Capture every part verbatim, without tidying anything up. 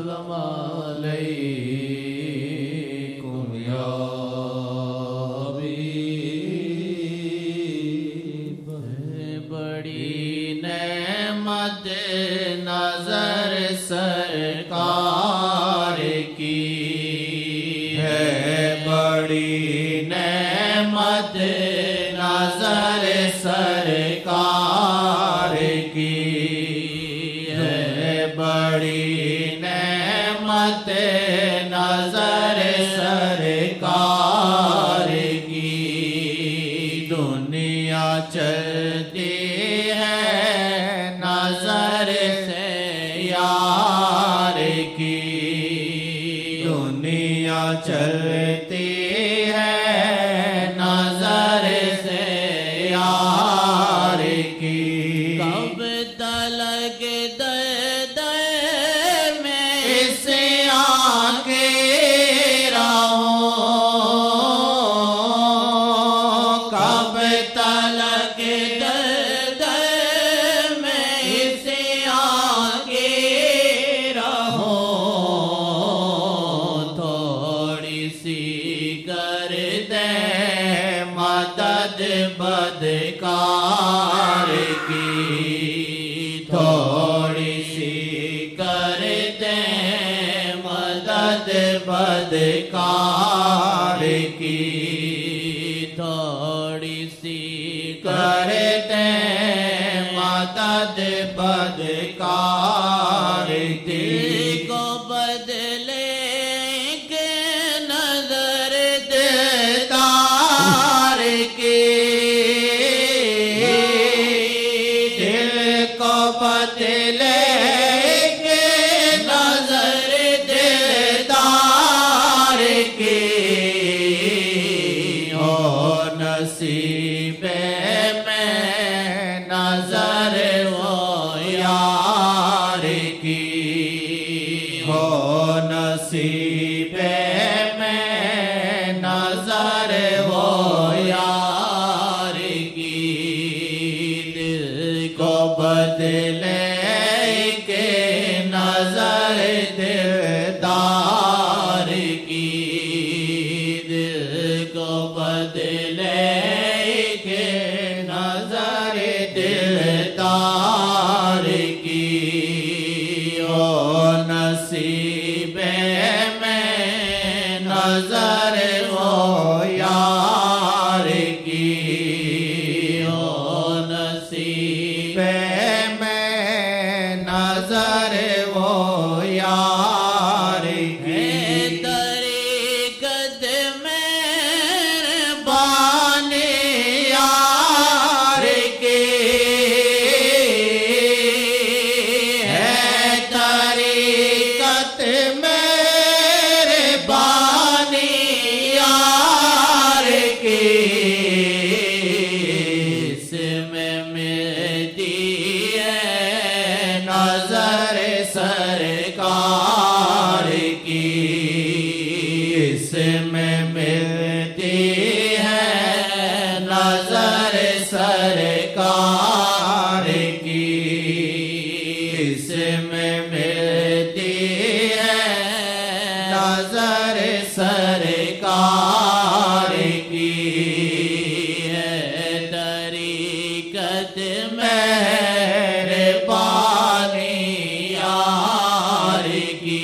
सलाम अलैकुम या हबीब। बड़ी नेमत नजर सरकार की है, बड़ी नेमत नजर सरकार की है, बड़ी नेमत नजर सरकार की। दुनिया चलती है नजर से यार की, दुनिया चलती है नजर से यार की। कब तलक दर्द में इसे आके रहो, कब तलक दर्द में इसे आके रहो। थोड़ी सी कर दे मदद बदकार की, थोड़ी सी कर दे मदद बदकार की, थोड़ी सी कर दे मदद बदकार की। को बदले के नजर दिलदार की, दिल को बदले के नजर दिलदार की। हो नसीबे में नजर वो यार की, हो नसीबे में नजर वो यार की। दिल को बदले के नजर दिलदार की, दिल को बदले के नजर दिलदार की। ओ नसीबे में नजर वो यार की, ओ नसीबे में नजर वो यार की। तरीक़त मेहरबानी यार की है, तरीक़त मेहरबानी यार की। इसमें मिलती है नजर सरकार की, इसमें मिलती है नजर सरकार की, इसमें मिलती है नजर सरकार की है। तरीक़त मेहरबानी यार की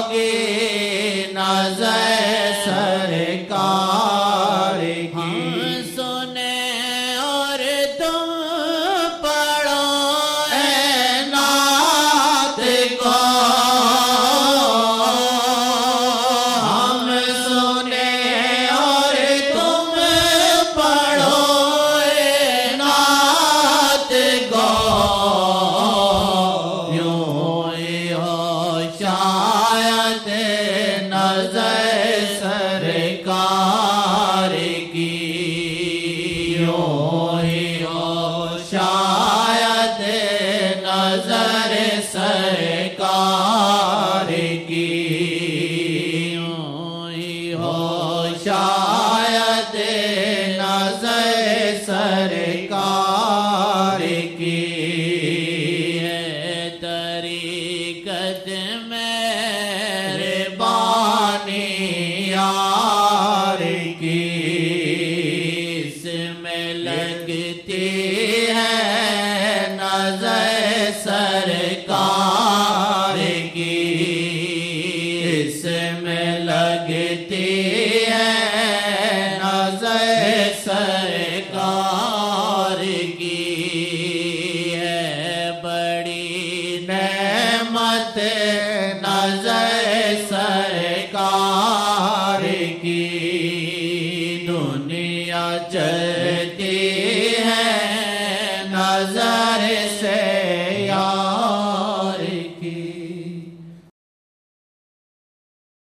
की नजर सरकार की सुने और तुम पढ़ो ए नात को हम सुने और तुम पढ़ो ए नात को यूं ही हो शायद नजर सरकार की यूं ही हो शायद नजर सरकार की यूं ही हो शायद नजर सरकार की है तरीकत मेरे बानी यार की इसमें लगती है नजर सरकार की इसमें लगती है नजर सरकार की है बड़ी नेमत नजर सरकार की दुनिया चलती